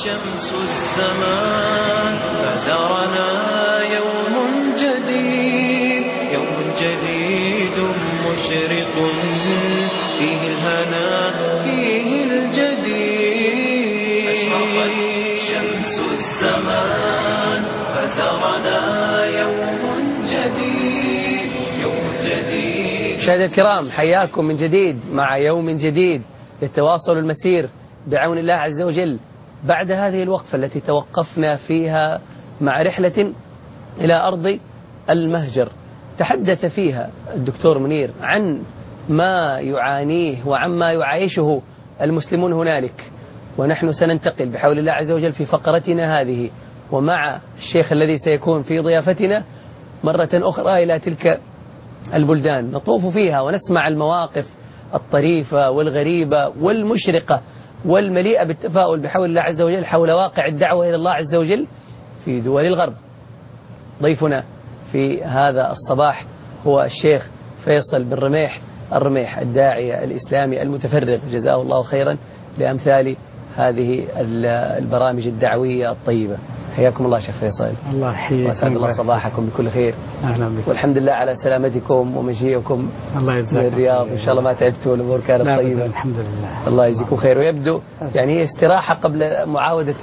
شمس الزمان فزارنا يوم جديد، يوم جديد مشرق فيه الهنا فيه الجديد. أشرقت شمس الزمان فزارنا يوم جديد، يوم جديد. مشاهدينا الكرام، حياكم من جديد مع يوم جديد يتواصل المسير بعون الله عز وجل بعد هذه الوقفة التي توقفنا فيها مع رحلة إلى أرض المهجر. تحدث فيها الدكتور منير عن ما يعانيه وعما يعايشه المسلمون هنالك، ونحن سننتقل بحول الله عز وجل في فقرتنا هذه ومع الشيخ الذي سيكون في ضيافتنا مرة أخرى إلى تلك البلدان، نطوف فيها ونسمع المواقف الطريفة والغريبة والمشرقة والمليئة بالتفاؤل بحول الله عز وجل حول واقع الدعوة إلى الله عز وجل في دول الغرب. ضيفنا في هذا الصباح هو الشيخ فيصل بن الرميح الداعية الإسلامي المتفرغ، جزاه الله خيرا لأمثال هذه البرامج الدعوية الطيبة. حياكم الله شيخ فيصل. الله يحييك وأسعد الله صباحكم بكل خير. أهلا بك. والحمد لله على سلامتكم ومجيئكم الله يجزاك من الرياض. إن شاء الله ما تعبتوا والأمور كانت طيبة. الحمد لله. الله يجزيكم خير. ويبدو يعني استراحة قبل معاودة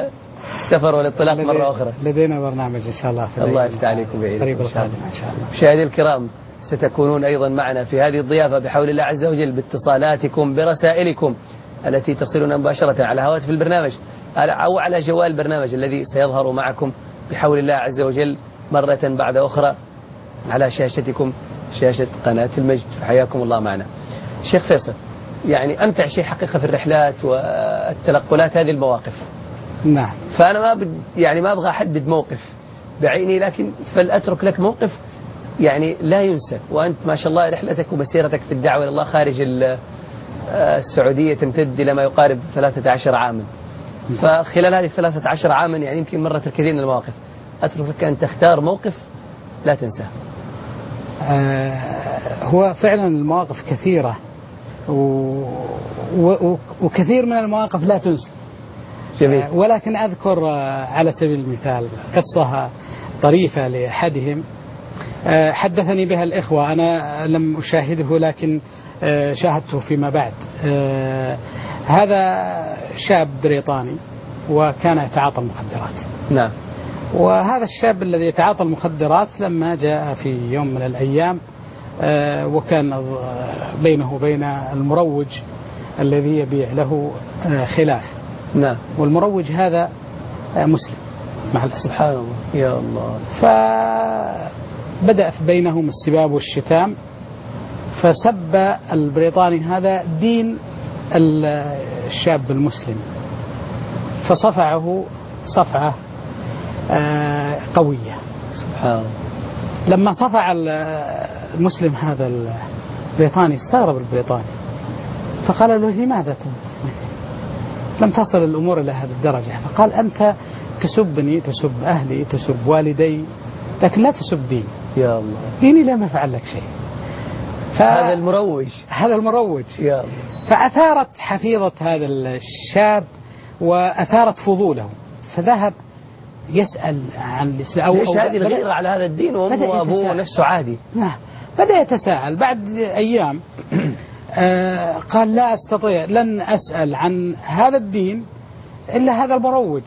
السفر والانطلاق مرة أخرى. لدينا برنامج إن شاء الله في الله يفتح عليكم بعيد قريب القادم إن شاء الله. مشاهدينا الكرام، ستكونون أيضا معنا في هذه الضيافة بحول الله عز وجل باتصالاتكم برسائلكم التي تصلنا مباشرة على هواتف البرنامج أو على جوال البرنامج الذي سيظهر معكم بحول الله عز وجل مرة بعد أخرى على شاشتكم، شاشة قناة المجد. فحياكم الله معنا. شيخ فيصل، يعني أمتع شيء حقيقة في الرحلات والتنقلات هذه المواقف. نعم. فأنا ما أبغى أحدد موقف بعيني، لكن فلأترك لك موقف يعني لا ينسى. وأنت ما شاء الله رحلتك ومسيرتك في الدعوة إلى الله خارج السعودية تمتد إلى ما يقارب 13 عاما. فخلال هذه 13 عاما يعني يمكن مرت الكثير من المواقف. أترك لك أن تختار موقف لا تنساه. هو فعلا المواقف كثيرة وكثير من المواقف لا تنسى. جميل. ولكن أذكر على سبيل المثال قصة طريفة لأحدهم حدثني بها الإخوة، أنا لم أشاهده لكن شاهدته فيما بعد. هذا شاب بريطاني وكان يتعاطى المخدرات. نعم. وهذا الشاب الذي يتعاطى المخدرات لما جاء في يوم من الأيام وكان بينه وبين المروج الذي يبيع له خلاف. نعم. والمروج هذا مسلم مع الأسف. سبحان الله. يا الله. فبدأ بينهم السباب والشتام، فسب البريطاني هذا دين الشاب المسلم، فصفعه صفعة قوية. سبحان الله. لما صفع المسلم هذا البريطاني استغرب البريطاني، فقال له لماذا لم تصل الأمور إلى هذه الدرجة؟ فقال أنت تسبني، تسب أهلي، تسب والدي، لكن لا تسب ديني. يا الله. ديني لم يفعل لك شيء. هذا المروج. يا الله. فأثارت حفيظة هذا الشاب وأثارت فضوله، فذهب يسأل عن الإسلام. ليش هذه الغيرة على هذا الدين وأمه وأبوه نفسه عادي؟ نعم. بدأ يتساءل. بعد أيام قال لا أستطيع، لن أسأل عن هذا الدين إلا هذا المروج.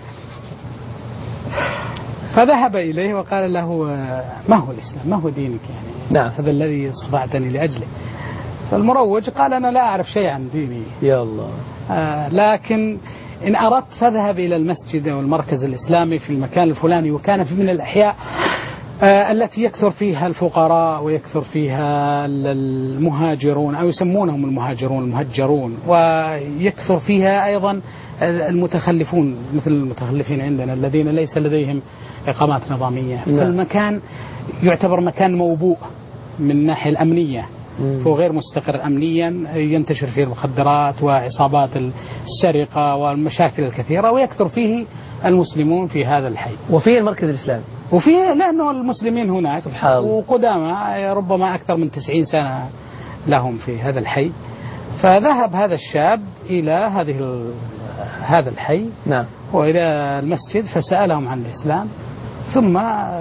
فذهب إليه وقال له ما هو الإسلام، ما هو دينك يعني؟ نعم. هذا الذي صفعتني لأجله. فالمروج قال أنا لا أعرف شيء عن ديني. يا الله. لكن إن أردت فاذهب إلى المسجد أو المركز الإسلامي في المكان الفلاني، وكان في من الأحياء التي يكثر فيها الفقراء ويكثر فيها المهاجرون أو يسمونهم المهجرون، ويكثر فيها أيضا المتخلفون مثل المتخلفين عندنا الذين ليس لديهم إقامات نظامية. فالمكان يعتبر مكان موبوء من الناحية الأمنية، فهو غير مستقر أمنيا، ينتشر فيه المخدرات وعصابات السرقة والمشاكل الكثيرة، ويكثر فيه المسلمون في هذا الحي. وفيه المركز الإسلامي، وفيه لأنه المسلمين هناك وقدامى ربما أكثر من 90 سنة لهم في هذا الحي. فذهب هذا الشاب إلى هذه هذا الحي نعم. وإلى المسجد فسألهم عن الإسلام، ثم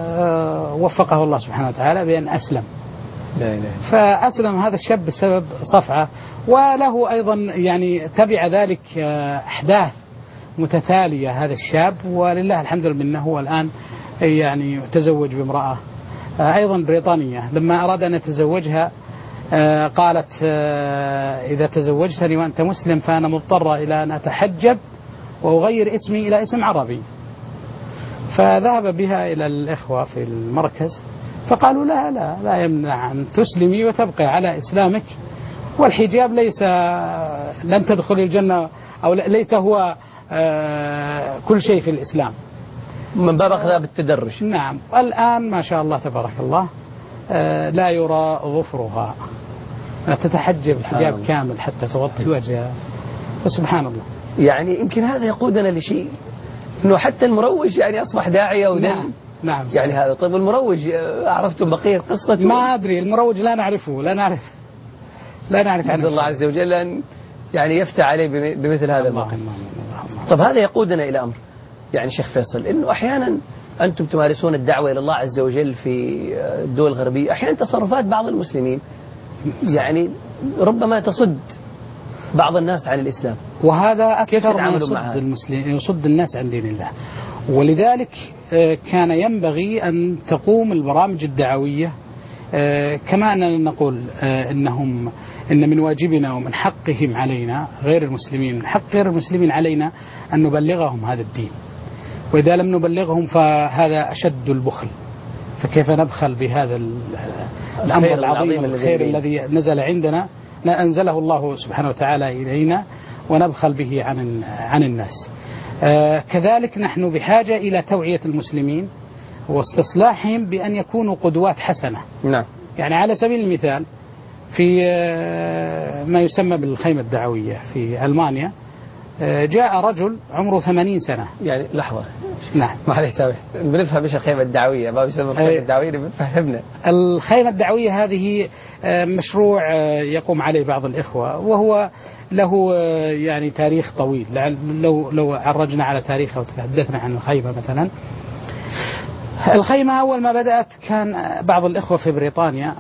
وفقه الله سبحانه وتعالى بأن أسلم. لا إله. فأسلم هذا الشاب بسبب صفعة، وله أيضا يعني تبع ذلك أحداث متتالية هذا الشاب، ولله الحمد لله هو الآن يعني تزوج بامرأة أيضا بريطانية. لما أراد أن يتزوجها قالت إذا تزوجتني وأنت مسلم فأنا مضطرة إلى أن أتحجب وأغير اسمي إلى اسم عربي. فذهب بها إلى الإخوة في المركز فقالوا لا يمنع أن تسلمي وتبقي على إسلامك، والحجاب ليس لن تدخل الجنة أو ليس هو كل شيء في الإسلام، من باب أخذها بالتدرج. نعم. والآن ما شاء الله تبارك الله لا يرى ظفرها، تتحجب حجاب كامل حتى تغطي وجهها. فسبحان الله. يعني يمكن هذا يقودنا لشيء، انه حتى المروج يعني اصبح داعيه نعم. نعم يعني هذا. طيب المروج عرفتم بقيه قصته؟ ما ادري، المروج لا نعرفه، لا نعرف عنه. الله عز وجل ان يعني يفتح عليه بمثل هذا الموقف. طب هذا يقودنا الى امر، يعني شيخ فيصل، انه احيانا انتم تمارسون الدعوه الى الله عز وجل في الدول الغربيه، احيانا تصرفات بعض المسلمين يعني ربما تصد بعض الناس عن الإسلام، وهذا أكثر ما يصد الناس عن دين الله. ولذلك كان ينبغي أن تقوم البرامج الدعوية كما أننا نقول إن من واجبنا ومن حقهم علينا غير المسلمين، من حق غير المسلمين علينا أن نبلغهم هذا الدين، وإذا لم نبلغهم فهذا أشد البخل. فكيف نبخل بهذا الأمر العظيم الخير الذي نزل عندنا، أنزله الله سبحانه وتعالى إلينا، ونبخل به عن الناس. كذلك نحن بحاجة إلى توعية المسلمين واستصلاحهم بأن يكونوا قدوات حسنة. نعم. يعني على سبيل المثال في ما يسمى بالخيمة الدعوية في ألمانيا جاء رجل عمره 80 سنة. يعني لحظة. نعم. معلش سامح، بنفهم ايش الخيمة الدعوية، ما بيسمى الخيمة الدعوية، بنفهمنا. الخيمة الدعوية هذه مشروع يقوم عليه بعض الإخوة، وهو له يعني تاريخ طويل. لو عرجنا على تاريخه وتحدثنا عن الخيمة مثلا، الخيمة أول ما بدأت كان بعض الإخوة في بريطانيا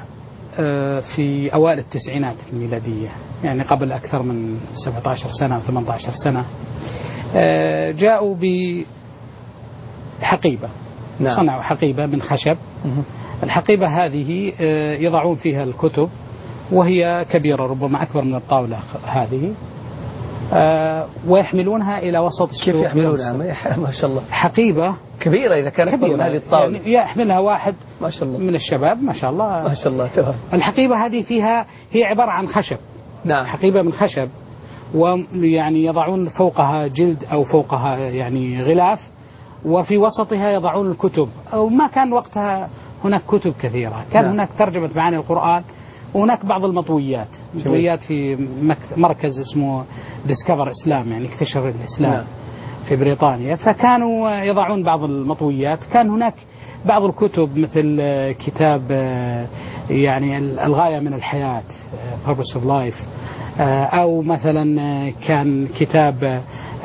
في أوائل التسعينات الميلادية، يعني قبل أكثر من 17 سنة أو 18 سنة، جاءوا بحقيبة. نعم. صنعوا حقيبة من خشب. الحقيبة هذه يضعون فيها الكتب، وهي كبيرة ربما أكبر من الطاولة هذه، ويحملونها إلى وسط السوق. كيف يحملونها؟ ما شاء الله، حقيبة كبيرة إذا كانت أكبر من هذه الطاولة. يعني يحملها واحد ما شاء الله من الشباب، ما شاء الله ما شاء الله. تمام. الحقيبة هذه هي عبارة عن خشب. نعم. حقيبة من خشب، ويعني يضعون فوقها جلد أو فوقها يعني غلاف، وفي وسطها يضعون الكتب. أو ما كان وقتها هناك كتب كثيرة، كان هناك ترجمة معاني القرآن، وهناك بعض المطويات في مركز اسمه ديسكفر إسلام، يعني اكتشف الإسلام في بريطانيا، فكانوا يضعون بعض المطويات. كان هناك بعض الكتب مثل كتاب يعني الغاية من الحياة Purpose of Life، أو مثلا كان كتاب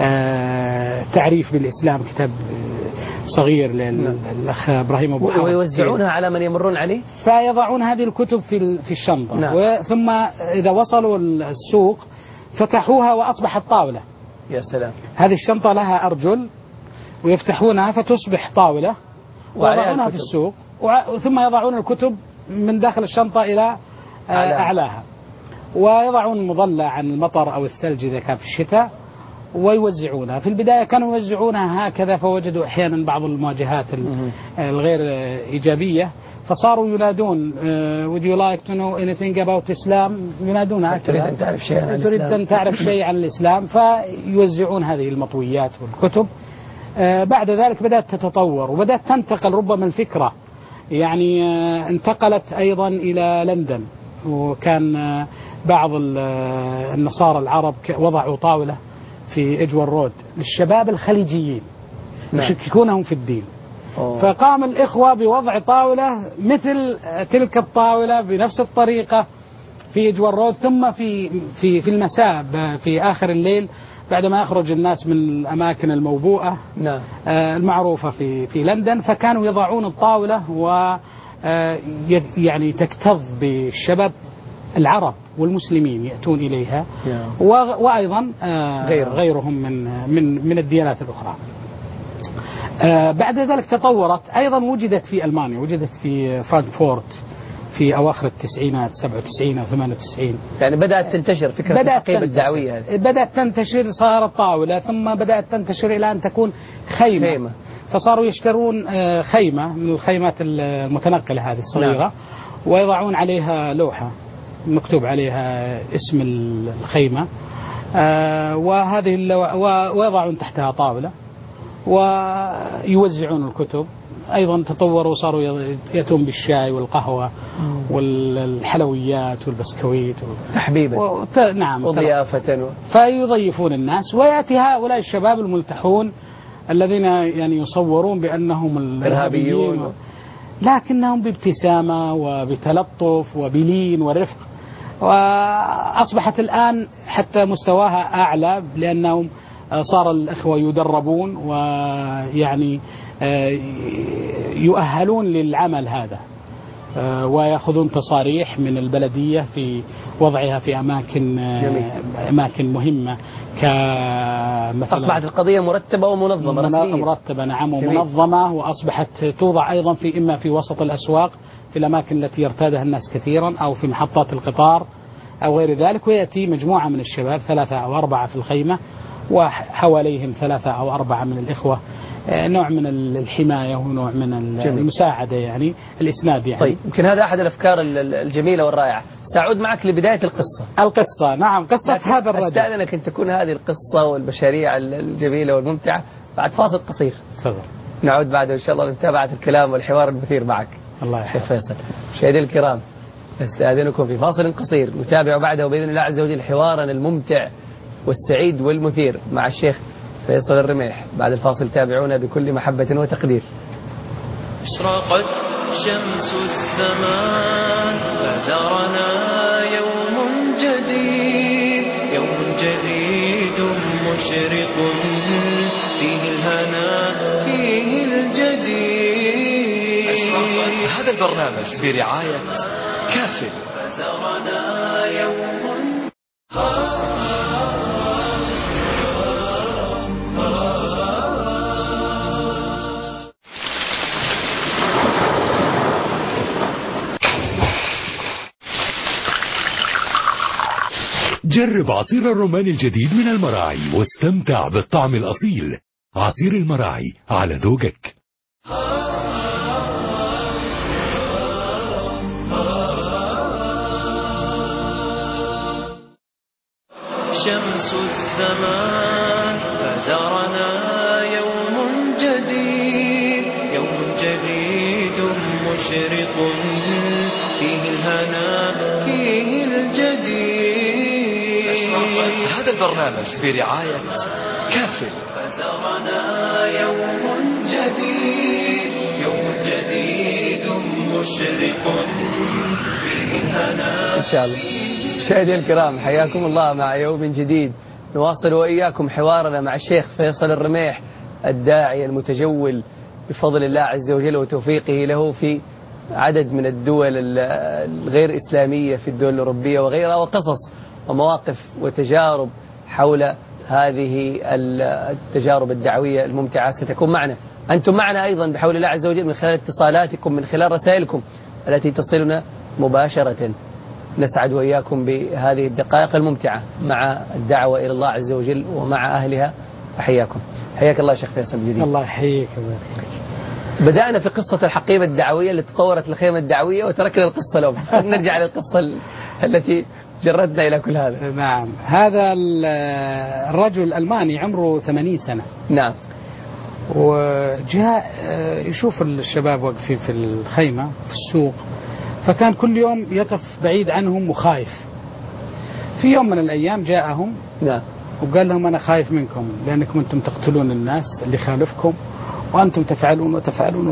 تعريف بالإسلام، كتاب صغير للأخ إبراهيم أبو حامد، ويوزعونها على من يمرون عليه، فيضعون هذه الكتب في الشنطة. نعم. ثم إذا وصلوا السوق فتحوها وأصبحت طاولة. يا سلام. هذه الشنطة لها أرجل، ويفتحونها فتصبح طاولة، ويضعونها في السوق، ثم يضعون الكتب من داخل الشنطة إلى أعلاها، ويضعون مظلة عن المطر أو الثلج إذا كان في الشتاء، ويوزعونها. في البداية كانوا يوزعونها هكذا، فوجدوا أحيانا بعض المواجهات الغير إيجابية، فصاروا ينادون would you like to know anything about Islam، ينادونها تريد أن تعرف شيء عن تريد أن تعرف شيء عن الإسلام، فيوزعون هذه المطويات والكتب. بعد ذلك بدأت تتطور وبدأت تنتقل ربما الفكرة، يعني انتقلت أيضا إلى لندن، وكان بعض النصارى العرب وضعوا طاولة في إجوال رود للشباب الخليجيين يشككونهم في الدين. فقام الإخوة بوضع طاولة مثل تلك الطاولة بنفس الطريقة في إجوال رود، ثم في المساء في آخر الليل بعدما يخرج الناس من الأماكن الموبوءة نعم. المعروفة في لندن، فكانوا يضعون الطاولة و يعني تكتظ بالشباب العرب والمسلمين يأتون إليها، وأيضا غيرهم من الديانات الأخرى. بعد ذلك تطورت، أيضا وجدت في ألمانيا، وجدت في فرانكفورت في أواخر التسعينات 97 أو 98. يعني بدأت تنتشر فكرة الحقيبة الدعوية هذه. بدأت تنتشر، صارت طاولة، ثم بدأت تنتشر إلى أن تكون خيمة. فصاروا يشترون خيمة من الخيمات المتنقلة هذه الصغيرة، نعم. ويضعون عليها لوحة مكتوب عليها اسم الخيمة، ويضعون تحتها طاولة ويوزعون الكتب. أيضا تطوروا وصاروا يأتون بالشاي والقهوة والحلويات والبسكويت تحبيبا، نعم، وضيافة، فيضيفون الناس. ويأتي هؤلاء الشباب الملتحون الذين يعني يصورون بأنهم الإرهابيون، لكنهم بابتسامة وبتلطف وبلين ورفق. وأصبحت الآن حتى مستواها أعلى، لأنهم صار الأخوة يدربون ويعني يؤهلون للعمل هذا، ويأخذون تصاريح من البلدية في وضعها في أماكن مهمة، كمثلا أصبحت القضية مرتبة ومنظمة رسميا. مرتبة، نعم، ومنظمة، وأصبحت توضع أيضا إما في وسط الأسواق في الأماكن التي يرتادها الناس كثيرا، أو في محطات القطار أو غير ذلك. ويأتي مجموعة من الشباب 3 أو 4 في الخيمة، وحواليهم 3 أو 4 من الإخوة، نوع من الحماية ونوع من المساعدة، يعني الإسناد يعني. طيب، يمكن هذا أحد الأفكار الجميلة والرائعة. سأعود معك لبداية القصة. نعم، قصة هذا الرجل. أستأذنك أن تكون هذه القصة والبشرية الجميلة والممتعة بعد فاصل قصير. تفضل. نعود بعده إن شاء الله لمتابعة الكلام والحوار المثير معك. الله يحفظك فيصل. مشاهدينا الكرام، أستأذنكم في فاصل قصير، نتابع بعده بإذن الله عز وجل حوارنا الممتع والسعيد والمثير مع الشيخ فيصل الرميح. بعد الفاصل تابعونا بكل محبة وتقدير. اشرقت شمس الزمان فزارنا يوم جديد، مشرق فيه الهنا فيه الجديد. هذا البرنامج برعاية كافل. فزارنا يوم جرب عصير الرمان الجديد من المراعي واستمتع بالطعم الأصيل. عصير المراعي على ذوقك. شمس الزمان فزارنا يوم جديد، مشرق فيه الهنا فيه الجديد. هذا البرنامج برعاية كافل. فزارنا يوم جديد، مشرق فيه الهنا. إن شاء الله. مشاهدينا الكرام، حياكم الله مع يوم جديد، نواصل وإياكم حوارنا مع الشيخ فيصل الرميح، الداعية المتجول بفضل الله عز وجل وتوفيقه له في عدد من الدول الغير إسلامية في الدول الأوروبية وغيرها، وقصص ومواقف وتجارب حول هذه التجارب الدعوية الممتعة ستكون معنا. أنتم معنا أيضا بحول الله عز وجل من خلال اتصالاتكم، من خلال رسائلكم التي تصلنا مباشرة. نسعد وإياكم بهذه الدقائق الممتعة مع الدعوة إلى الله عز وجل ومع أهلها. فحياكم. حياك الله شيخ فيصل جديد. الله يحييك. بدأنا في قصة الحقيبة الدعوية اللي تطورت الخيمة الدعوية وتركنا القصة لهم. نرجع للقصة التي جردنا إلى كل هذا. نعم، هذا الرجل الألماني عمره 80 سنة. نعم. وجاء يشوف الشباب واقفين في الخيمة في السوق، فكان كل يوم يقف بعيد عنهم وخايف. في يوم من الأيام جاءهم. نعم. وقال لهم أنا خايف منكم لأنكم أنتم تقتلون الناس اللي خالفكم، وأنتم تفعلون وتفعلون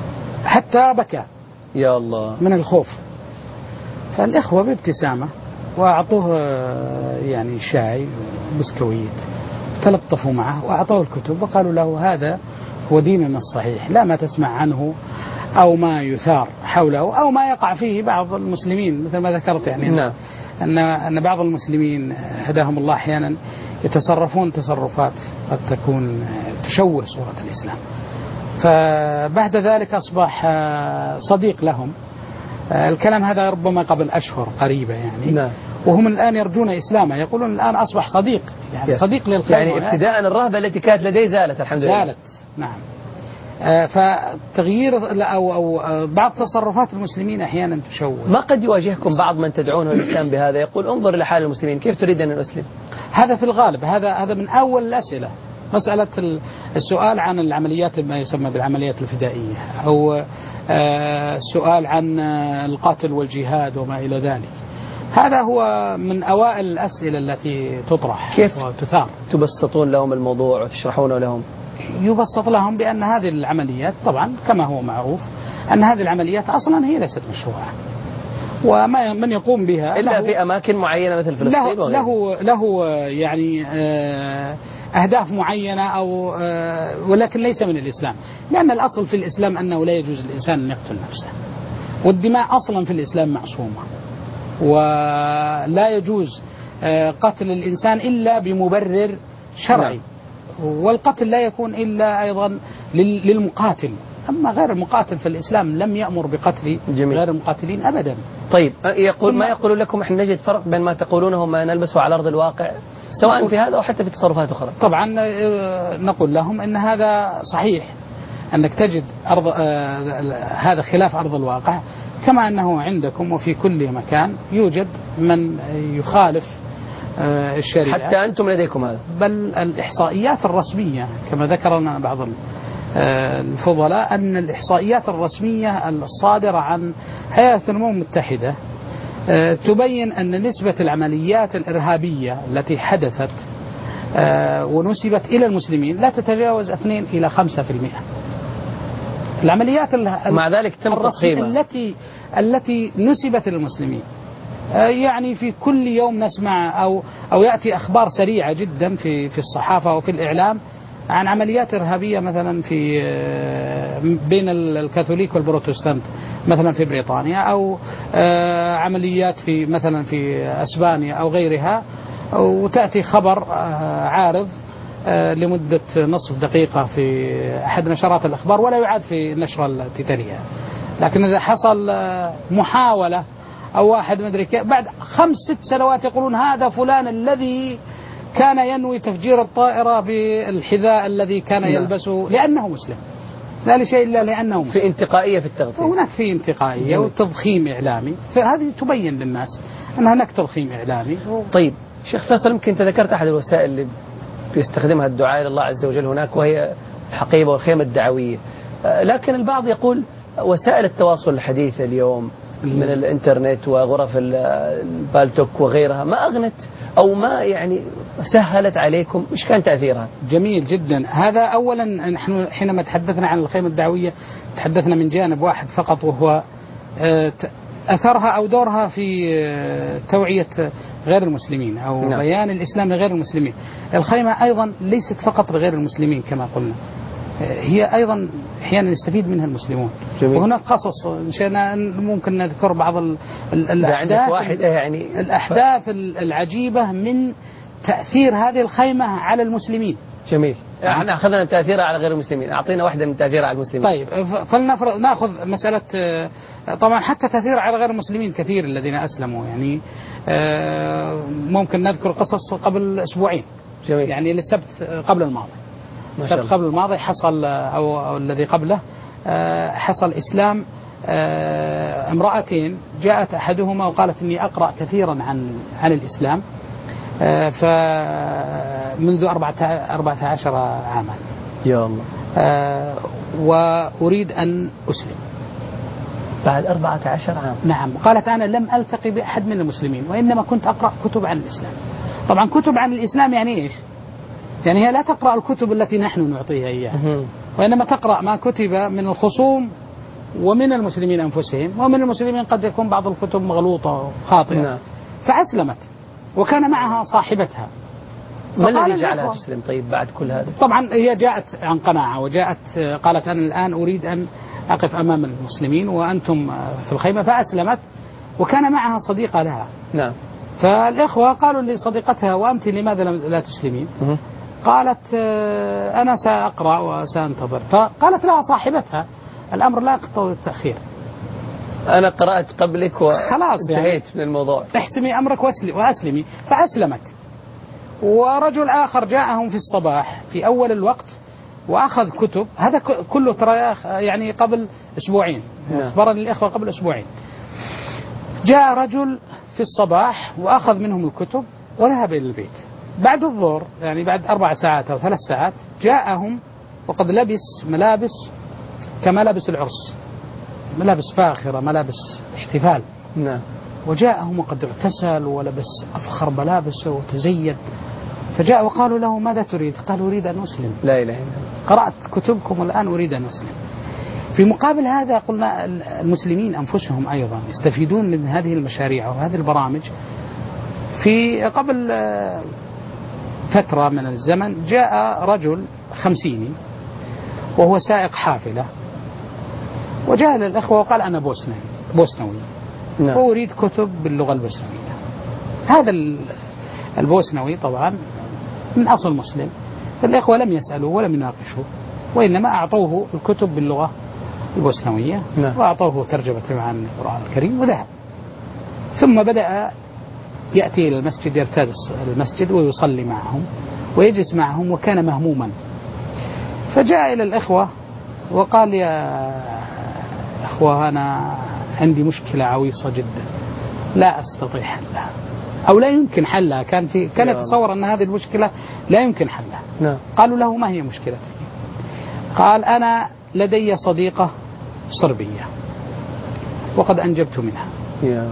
حتى بكى يا الله من الخوف. فالإخوة بابتسامة وأعطوه يعني شاي بسكويت، تلطفوا معه وأعطوه الكتب وقالوا له هذا هو ديننا الصحيح، لا ما تسمع عنه أو ما يثار حوله أو ما يقع فيه بعض المسلمين مثل ما ذكرت يعني. نعم. أن بعض المسلمين هداهم الله أحيانا يتصرفون تصرفات قد تكون تشوه صورة الإسلام. فبعد ذلك أصبح صديق لهم. الكلام هذا ربما قبل أشهر قريبة يعني. نعم. وهم الآن يرجون إسلامه، يقولون الآن أصبح صديق يعني صديق للخير. يعني ابتداء الرهبة التي كانت لديه زالت الحمد لله. زالت نعم. فتغيير أو بعض تصرفات المسلمين أحيانا تشوه. ما قد يواجهكم بعض من تدعونه الإسلام بهذا يقول انظر إلى حال المسلمين كيف تريد أن نسلم؟ هذا في الغالب هذا من أول الأسئلة، مسألة السؤال عن العمليات ما يسمى بالعمليات الفدائية، أو السؤال عن القتل والجهاد وما إلى ذلك. هذا هو من أوائل الأسئلة التي تطرح كيف وتثار. تبسطون لهم الموضوع وتشرحونه لهم؟ يبسط لهم بأن هذه العمليات طبعا كما هو معروف أن هذه العمليات أصلا هي ليست مشروعة، وما من يقوم بها إلا في أماكن معينة مثل فلسطين له يعني أهداف معينة أو ولكن ليس من الإسلام، لأن الأصل في الإسلام أنه لا يجوز للإنسان أن يقتل نفسه، والدماء أصلا في الإسلام معصومة، ولا يجوز قتل الإنسان إلا بمبرر شرعي. والقتل لا يكون إلا أيضا للمقاتل، أما غير المقاتل في الإسلام لم يأمر بقتل غير المقاتلين أبدا. طيب ما يقول لكم احنا نجد فرق بين ما تقولونه وما نلبسه على أرض الواقع سواء في هذا أو حتى في تصرفات أخرى؟ طبعا نقول لهم أن هذا صحيح، أنك تجد هذا خلاف أرض الواقع، كما أنه عندكم وفي كل مكان يوجد من يخالف الشريعة. حتى أنتم لديكم هذا؟ بل الإحصائيات الرسمية كما ذكر لنا بعض الفضلاء أن الإحصائيات الرسمية الصادرة عن هيئة الأمم المتحدة تبين أن نسبة العمليات الإرهابية التي حدثت ونسبت إلى المسلمين لا تتجاوز 2 إلى 5%. العمليات مع ذلك تم تضخيمها التي نسبت للمسلمين. يعني في كل يوم نسمع أو يأتي أخبار سريعة جدا في الصحافة وفي الإعلام عن عمليات إرهابية مثلا في بين الكاثوليك والبروتستانت مثلا في بريطانيا، أو عمليات في مثلا في أسبانيا أو غيرها، وتأتي خبر عارض لمدة نصف دقيقة في أحد نشرات الأخبار ولا يعاد في النشرة التي تليها. لكن إذا حصل محاولة أو واحد مدري كيف بعد 5-6 سنوات يقولون هذا فلان الذي كان ينوي تفجير الطائرة بالحذاء الذي كان يلبسه لأنه مسلم، لا لشيء إلا لأنه مسلم. في انتقائية في التغطية، هناك في انتقائية وتضخيم إعلامي، فهذه تبين للناس أن هناك تضخيم إعلامي. طيب شيخ فيصل، يمكن أنت ذكرت أحد الوسائل اللي بيستخدمها الدعاء إلى الله عز وجل هناك، وهي الحقيبة والخيمة الدعوية، لكن البعض يقول وسائل التواصل الحديثة اليوم من الانترنت وغرف البالتوك وغيرها ما أغنت أو ما يعني سهلت عليكم، إيش كان تأثيرها؟ جميل جدا. هذا أولا نحن حينما تحدثنا عن الخيمة الدعوية تحدثنا من جانب واحد فقط، وهو أثرها أو دورها في توعية غير المسلمين أو نعم. بيان الإسلام لغير المسلمين. الخيمة أيضا ليست فقط لغير المسلمين كما قلنا، هي أيضا أحيانا يستفيد منها المسلمون. جميل. وهناك قصص ممكن نذكر بعض الأحداث العجيبة من تأثير هذه الخيمة على المسلمين. جميل. احنا أخذنا تأثيرها على غير المسلمين، أعطينا واحدة من تأثيرها على المسلمين. طيب فلنفرض نأخذ مسألة طبعا حتى تأثير على غير المسلمين كثير الذين أسلموا، يعني ممكن نذكر قصص قبل أسبوعين. جميل. يعني للسبت قبل الماضي، السبت قبل الماضي حصل أو الذي قبله حصل إسلام امرأتين، جاءت أحدهما وقالت إني أقرأ كثيرا عن الإسلام فمنذ 14 عاما يا الله، وأريد أن أسلم بعد 14 عام. نعم. قالت أنا لم ألتقي بأحد من المسلمين وإنما كنت أقرأ كتب عن الإسلام. طبعا كتب عن الإسلام يعني إيش؟ يعني هي لا تقرأ الكتب التي نحن نعطيها إياها، وإنما تقرأ ما كتب من الخصوم ومن المسلمين أنفسهم، ومن المسلمين قد يكون بعض الكتب مغلوطة وخاطئة. نعم. فأسلمت وكان معها صاحبتها. ما فقال الذي جعلها الإخوة- تسلم طيب بعد كل هذا؟ طبعا هي جاءت عن قناعة وجاءت قالت أنا الآن أريد أن أقف أمام المسلمين وأنتم في الخيمة، فأسلمت وكان معها صديقة لها. نعم. فالإخوة قالوا لصديقتها وأنت لماذا لا تسلمين؟ قالت أنا سأقرأ وسأنتظر. فقالت لها صاحبتها الأمر لا يقتضي التأخير، أنا قرأت قبلك خلاص وانتهيت من الموضوع. احسمي أمرك وأسلمي. فأسلمت. ورجل آخر جاءهم في الصباح في أول الوقت وأخذ كتب. هذا كله ترى يعني قبل أسبوعين، نعم. أخبرني الإخوة قبل أسبوعين. جاء رجل في الصباح وأخذ منهم الكتب وذهب إلى البيت. بعد الظهر يعني بعد 4 ساعات أو 3 ساعات جاءهم وقد لبس ملابس كملابس العرس، ملابس فاخرة، ملابس احتفال. نعم. وجاءهم وقد اغتسل ولبس أفخر ملابسه وتزين. فجاء وقالوا له ماذا تريد؟ قال أريد أن أسلم، لا إله إلا الله. قرأت كتبكم والآن أريد أن أسلم. في مقابل هذا قلنا المسلمين أنفسهم أيضا يستفيدون من هذه المشاريع وهذه البرامج. في قبل فترة من الزمن جاء رجل 50 وهو سائق حافلة وجاء للإخوة وقال أنا بوسنوي نعم. وأريد كتب باللغة البوسنوية. هذا البوسنوي طبعا من أصل مسلم، فالإخوة لم يسألوا ولم يناقشوا وإنما أعطوه الكتب باللغة البوسنوية. نعم. وأعطوه ترجمة عن القرآن الكريم وذهب. ثم بدأ يأتي إلى المسجد، يرتاد المسجد ويصلي معهم ويجلس معهم وكان مهموما. فجاء إلى الإخوة وقال يا إخوة أنا عندي مشكلة عويصة جدا لا أستطيع حلها أو لا يمكن حلها. كان يتصور أن هذه المشكلة لا يمكن حلها. نعم. قالوا له ما هي مشكلتك؟ قال أنا لدي صديقة صربية وقد أنجبت منها، يا.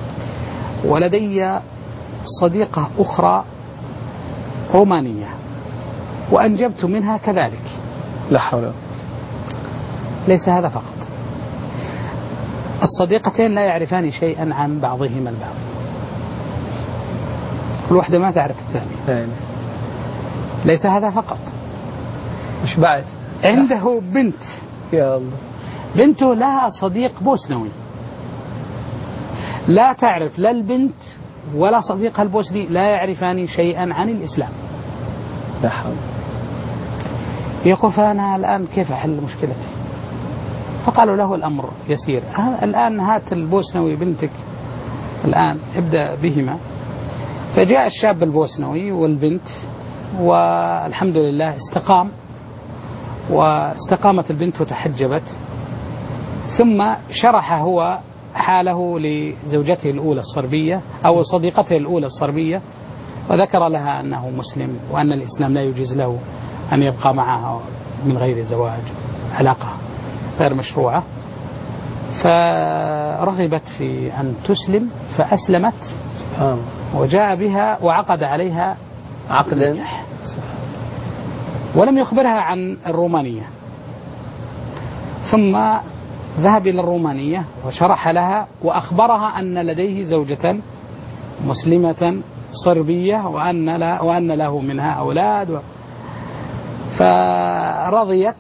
ولدي صديقة أخرى رومانية وأنجبت منها كذلك. لا حول ولا قوة. ليس هذا فقط، الصديقتين لا يعرفان شيئا عن بعضهما البعض، كل واحدة ما تعرف الثانية. لا إله. ليس هذا فقط، مش بعد عنده بنت، يا الله. بنته لها صديق بوسنوي لا تعرف لا البنت ولا صديقها البوسني لا يعرفان شيئا عن الإسلام. لا حول. يقول فأنا الآن كيف أحل مشكلتي؟ فقالوا له الأمر يسير، الآن هات البوسنوي بنتك الآن ابدأ بهما. فجاء الشاب البوسنوي والبنت والحمد لله استقام، واستقامت البنت وتحجبت. ثم شرح هو حاله لزوجته الأولى الصربية أو صديقته الأولى الصربية وذكر لها أنه مسلم وأن الإسلام لا يجيز له أن يبقى معها من غير زواج، علاقة غير مشروعة. فرغبت في أن تسلم فأسلمت سبحان الله. وجاء بها وعقد عليها عقدا. ولم يخبرها عن الرومانية. ثم ذهب إلى الرومانية وشرح لها وأخبرها أن لديه زوجة مسلمة صربية وأن له منها أولاد فرضيت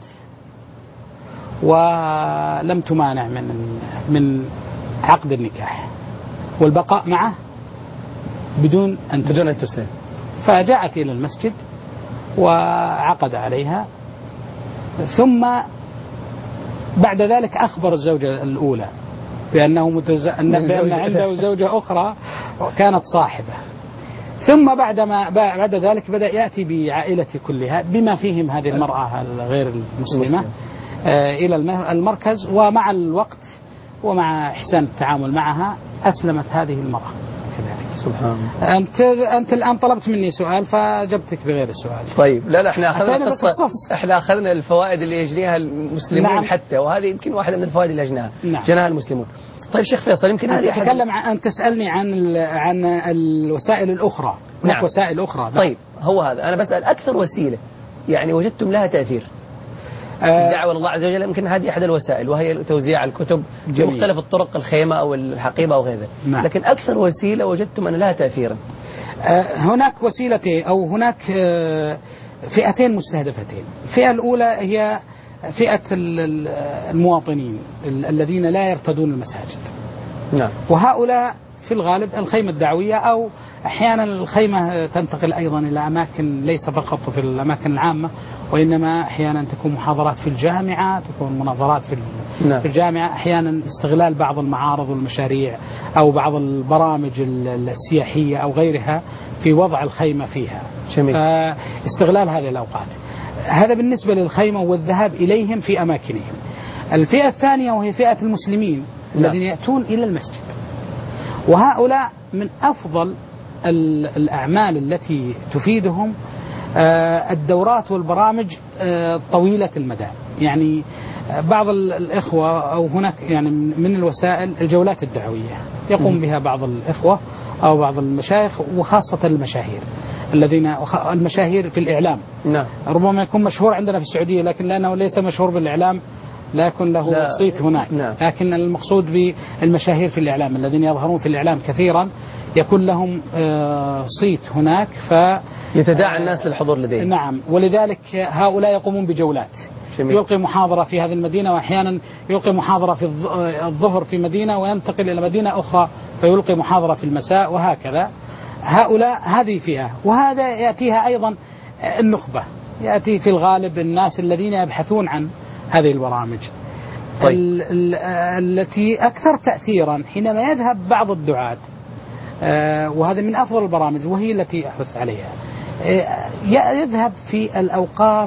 ولم تمانع من عقد النكاح والبقاء معه بدون أن تسلم. فجاءت إلى المسجد وعقد عليها. ثم بعد ذلك أخبر الزوجة الأولى بأن عنده زوجة أخرى كانت صاحبة. ثم بعد ذلك بدأ يأتي بعائلة كلها بما فيهم هذه المرأة الغير المسلمة إلى المركز. ومع الوقت ومع إحسان التعامل معها أسلمت هذه المرأة كذلك. سبحان الله. أنت الآن طلبت مني سؤال فجبتك بغير السؤال. طيب لا احنا أخذنا احنا أخذنا الفوائد اللي يجنيها المسلمون. نعم. حتى وهذه يمكن واحدة من الفوائد اللي جناها المسلمون. طيب شيخ فيصل يمكن هذه تتكلم أن تسألني عن الوسائل الأخرى. نعم. وسائل أخرى. طيب هو هذا أنا بسأل أكثر وسيلة يعني وجدتم لها تأثير الدعوة لله عز وجل يمكن هذه أحد الوسائل، وهي توزيع الكتب بمختلف الطرق، الخيمة أو الحقيبة أو غيره. نعم. لكن أكثر وسيلة وجدتم أن لها تأثيرا؟ هناك وسيلتين أو هناك فئتين مستهدفتين. الفئة الأولى هي فئة المواطنين الذين لا يرتدون المساجد. نعم. وهؤلاء في الغالب الخيمة الدعوية، أو أحيانا الخيمة تنتقل أيضا إلى أماكن ليس فقط في الأماكن العامة، وإنما أحيانا تكون محاضرات في الجامعة، تكون مناظرات في الجامعة، أحيانا استغلال بعض المعارض والمشاريع أو بعض البرامج السياحية أو غيرها في وضع الخيمة فيها. جميل. فاستغلال هذه الأوقات، هذا بالنسبة للخيمة والذهاب إليهم في أماكنهم. الفئة الثانية وهي فئة المسلمين الذين يأتون إلى المسجد، وهؤلاء من أفضل الأعمال التي تفيدهم الدورات والبرامج طويلة المدى. يعني بعض الإخوة أو هناك يعني من الوسائل الجولات الدعوية يقوم بها بعض الإخوة أو بعض المشايخ، وخاصة المشاهير في الإعلام. نعم. ربما يكون مشهور عندنا في السعودية، لكن لأنه ليس مشهور بالإعلام لا يكون له صيت هناك. نعم. لكن المقصود بالمشاهير في الإعلام الذين يظهرون في الإعلام كثيرا يكون لهم صيت هناك، يتداعى الناس للحضور لديهم. نعم. ولذلك هؤلاء يقومون بجولات. جميل. يلقي محاضرة في هذه المدينة، وأحيانا يلقي محاضرة في الظهر في مدينة وينتقل إلى مدينة أخرى فيلقي محاضرة في المساء، وهكذا. هؤلاء هذه فئة، وهذا يأتيها أيضا النخبة، يأتي في الغالب الناس الذين يبحثون عن هذه البرامج. طيب. التي أكثر تأثيرا حينما يذهب بعض الدعاة، وهذا من أفضل البرامج وهي التي أحث عليها، يذهب في الأوقات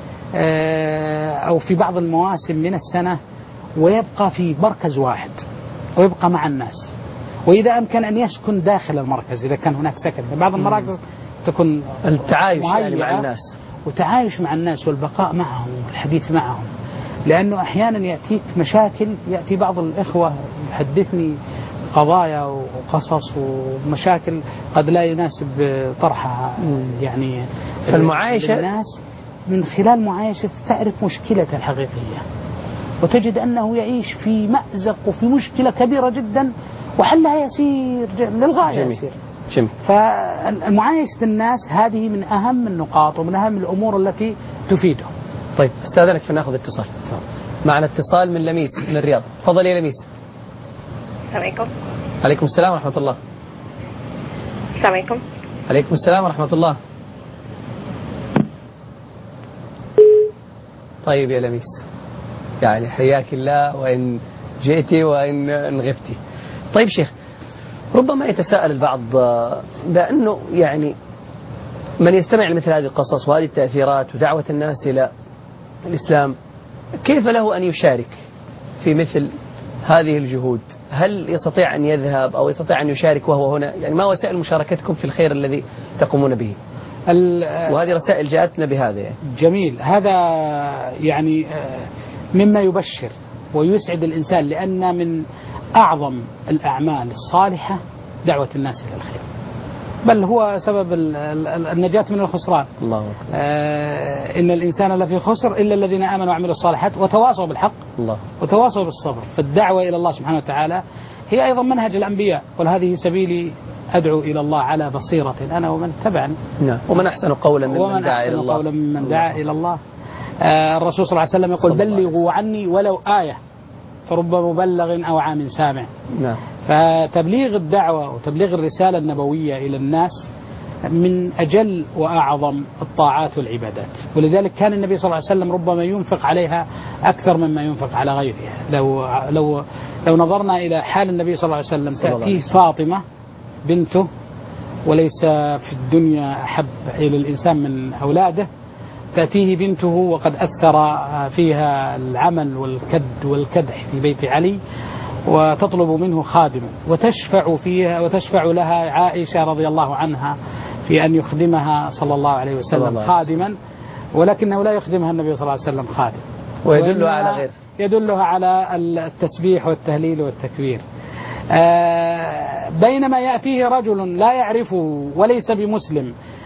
أو في بعض المواسم من السنة ويبقى في مركز واحد ويبقى مع الناس، وإذا أمكن أن يسكن داخل المركز إذا كان هناك سكن. بعض المراكز تكون التعايش يعني مع الناس، وتعايش مع الناس والبقاء معهم والحديث معهم. لأنه أحيانا يأتيك مشاكل، يأتي بعض الإخوة يحدثني قضايا وقصص ومشاكل قد لا يناسب طرحها يعني. فالمعايشة الناس من خلال معايشة تعرف مشكلة الحقيقية، وتجد أنه يعيش في مأزق وفي مشكلة كبيرة جدا وحلها يسير للغاية. جميل. يسير. جميل. فمعايشة الناس هذه من أهم النقاط ومن أهم الأمور التي تفيدهم. طيب استاذنك فناخذ اتصال. معنا اتصال من لميس من الرياض. تفضل يا لميس. السلام عليكم. عليكم السلام ورحمة الله. السلام عليكم. عليكم السلام ورحمة الله. طيب يا لميس، يعني حياك الله وإن جئتي وإن غبتي. طيب شيخ، ربما يتساءل البعض بأنه يعني من يستمع لمثل هذه القصص وهذه التأثيرات ودعوة الناس إلى الإسلام، كيف له أن يشارك في مثل هذه الجهود؟ هل يستطيع أن يذهب أو يستطيع أن يشارك وهو هنا؟ يعني ما وسائل مشاركتكم في الخير الذي تقومون به؟ وهذه رسائل جاءتنا بهذا يعني. جميل. هذا يعني مما يبشر ويسعد الإنسان، لأن من أعظم الأعمال الصالحة دعوة الناس إلى الخير، بل هو سبب النجاة من الخسران. الله أكبر. إن الإنسان لفي خسر إلا الذين آمنوا وعملوا الصالحات وتواصوا بالحق الله وتواصوا بالصبر. فالدعوة إلى الله سبحانه وتعالى هي أيضا منهج الأنبياء، وهذه سبيلي أدعو إلى الله على بصيرة أنا ومن تبعني. نعم. ومن أحسن قولا ممن دعا إلى الله. إلى الله. الرسول صلى الله عليه وسلم يقول بلغوا عني ولو آية فرب مبلغ أو عام سامع. نعم. فتبليغ الدعوة وتبليغ الرسالة النبوية إلى الناس من أجل وأعظم الطاعات والعبادات، ولذلك كان النبي صلى الله عليه وسلم ربما ينفق عليها أكثر مما ينفق على غيرها. لو نظرنا إلى حال النبي صلى الله عليه وسلم، تأتيه فاطمة بنته، وليس في الدنيا أحب إلى الإنسان من أولاده، تأتيه بنته وقد أثر فيها العمل والكد والكدح في بيت علي، وتطلب منه خادما وتشفع لها عائشة رضي الله عنها في أن يخدمها صلى الله عليه وسلم خادما، ولكنه لا يخدمها النبي صلى الله عليه وسلم خادم، ويدلها على غير، يدلها على التسبيح والتهليل والتكبير. بينما يأتيه رجل لا يعرفه وليس بمسلم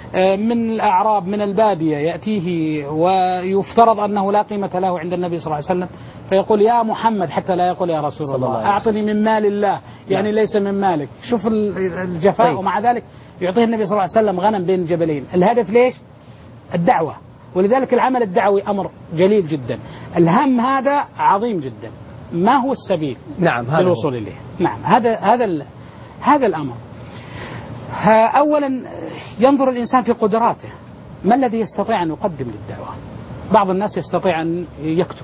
من الأعراب من البادية يأتيه ويفترض أنه لا قيمة له عند النبي صلى الله عليه وسلم، فيقول يا محمد حتى لا يقول يا رسول الله أعطني من مال الله، يعني ليس من مالك. شوف الجفاء. طيب. ومع ذلك يعطيه النبي صلى الله عليه وسلم غنم بين الجبلين. الهدف ليش؟ الدعوة. ولذلك العمل الدعوي أمر جليل جدا. الهم هذا عظيم جدا. ما هو السبيل؟ نعم هذا للوصول إليه. نعم هذا الأمر. أولا ينظر الإنسان في قدراته، ما الذي يستطيع أن يقدم للدعوة. بعض الناس يستطيع أن يكتب،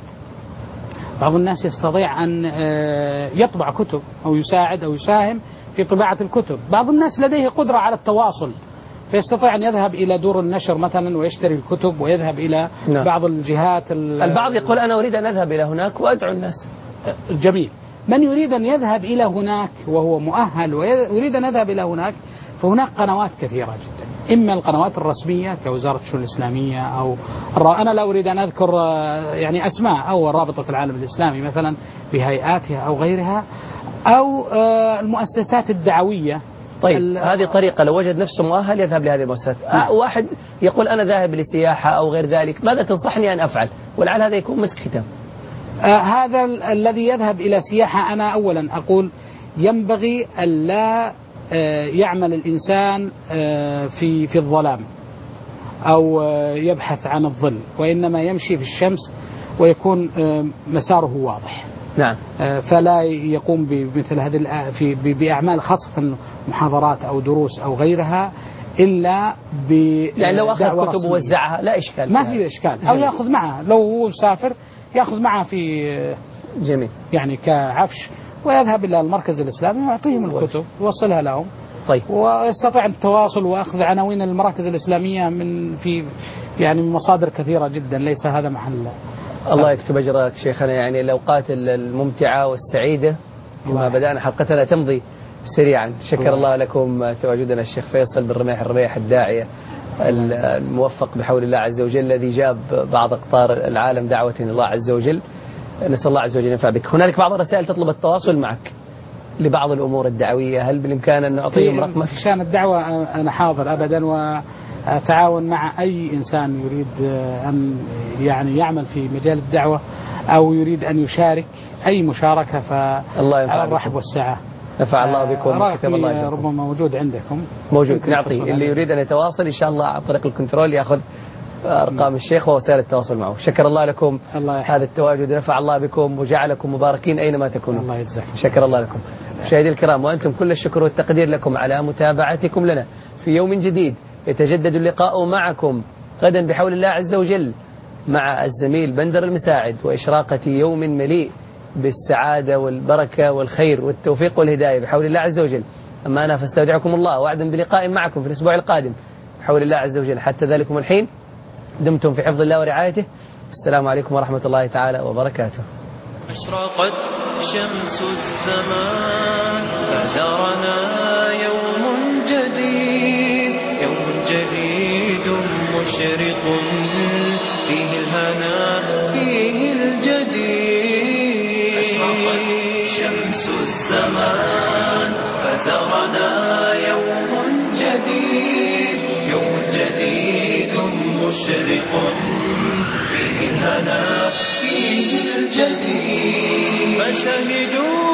بعض الناس يستطيع أن يطبع كتب أو يساعد أو يساهم في طباعة الكتب. بعض الناس لديه قدرة على التواصل، فيستطيع أن يذهب إلى دور النشر مثلا ويشتري الكتب ويذهب إلى بعض الجهات. البعض يقول أنا أريد أن أذهب إلى هناك وأدعو الناس. جميل. من يريد أن يذهب إلى هناك وهو مؤهل ويريد أن يذهب إلى هناك، فهناك قنوات كثيرة جدا، إما القنوات الرسمية كوزارة الشؤون الإسلامية أو أنا لا أريد أن أذكر يعني أسماء، أو رابطة العالم الإسلامي مثلا بهيئاتها أو غيرها، أو المؤسسات الدعوية. طيب هذه طريقة، لو وجد نفسه مؤهل يذهب لهذه المؤسسات. واحد يقول أنا ذاهب لسياحة أو غير ذلك، ماذا تنصحني أن أفعل؟ ولعل هذا يكون مسك ختام. هذا الذي يذهب إلى سياحة، أنا أولا أقول ينبغي ألا يعمل الإنسان في الظلام أو يبحث عن الظل، وإنما يمشي في الشمس ويكون مساره واضح. نعم. فلا يقوم بمثل هذه بأعمال خاصة محاضرات أو دروس أو غيرها إلا يعني لو أخذ كتب ووزعها لا إشكال، ما في إشكال. أو يأخذ معه لو هو مسافر، يأخذ معه في جميل يعني كعفش، ويذهب إلى المركز الإسلامي ويعطيهم الكتب ويوصلها لهم. طيب. ويستطيع التواصل وأخذ عناوين المراكز الإسلامية من من مصادر كثيرة جدا، ليس هذا محل. الله يكتب أجرك شيخنا، يعني الأوقات الممتعة والسعيدة كما بدأنا حلقتنا تمضي سريعا. شكر الله لكم تواجدنا الشيخ فيصل بن رميح الربيح الداعية الموفق بحول الله عز وجل، الذي جاب بعض أقطار العالم دعوة إلى الله عز وجل. نسأل الله عز وجل ينفع بك. هنالك بعض الرسائل تطلب التواصل معك لبعض الأمور الدعوية، هل بالإمكان أن نعطيهم رقمك؟ في شأن الدعوة أنا حاضر أبدا، وأتعاون مع أي إنسان يريد أن يعمل في مجال الدعوة أو يريد أن يشارك أي مشاركة، فعلى الرحب والسعة. نفع الله بكم. كتب الله يجزاكم. ربما موجود عندكم، موجود. نعطي اللي يريد أن يتواصل إن شاء الله عن طريق الكنترول يأخذ أرقام الشيخ ووسائل التواصل معه. شكر الله لكم هذا التواجد، نفع الله بكم وجعلكم مباركين أينما تكونوا. الله يجزاكم. شكر الله لكم. مشاهدي الكرام، وأنتم كل الشكر والتقدير لكم على متابعتكم لنا في يوم جديد. يتجدد اللقاء معكم غدا بحول الله عز وجل مع الزميل بندر المساعد، وإشراقة يوم مليء بالسعادة والبركة والخير والتوفيق والهداية بحول الله عز وجل. أما أنا فاستودعكم الله، وعدا بلقاء معكم في الأسبوع القادم بحول الله عز وجل. حتى ذلكم الحين دمتم في حفظ الله ورعايته. السلام عليكم ورحمة الله تعالى وبركاته. أشرقت شمس الزمان فزارنا يوم جديد، يوم جديد مشرق فيه الهنا فيه الجديد. أشرقت شمس الزمان فزارنا يوم جديد، يوم جديد مشرق فيه الهنا فيه الجديد. فشهدوا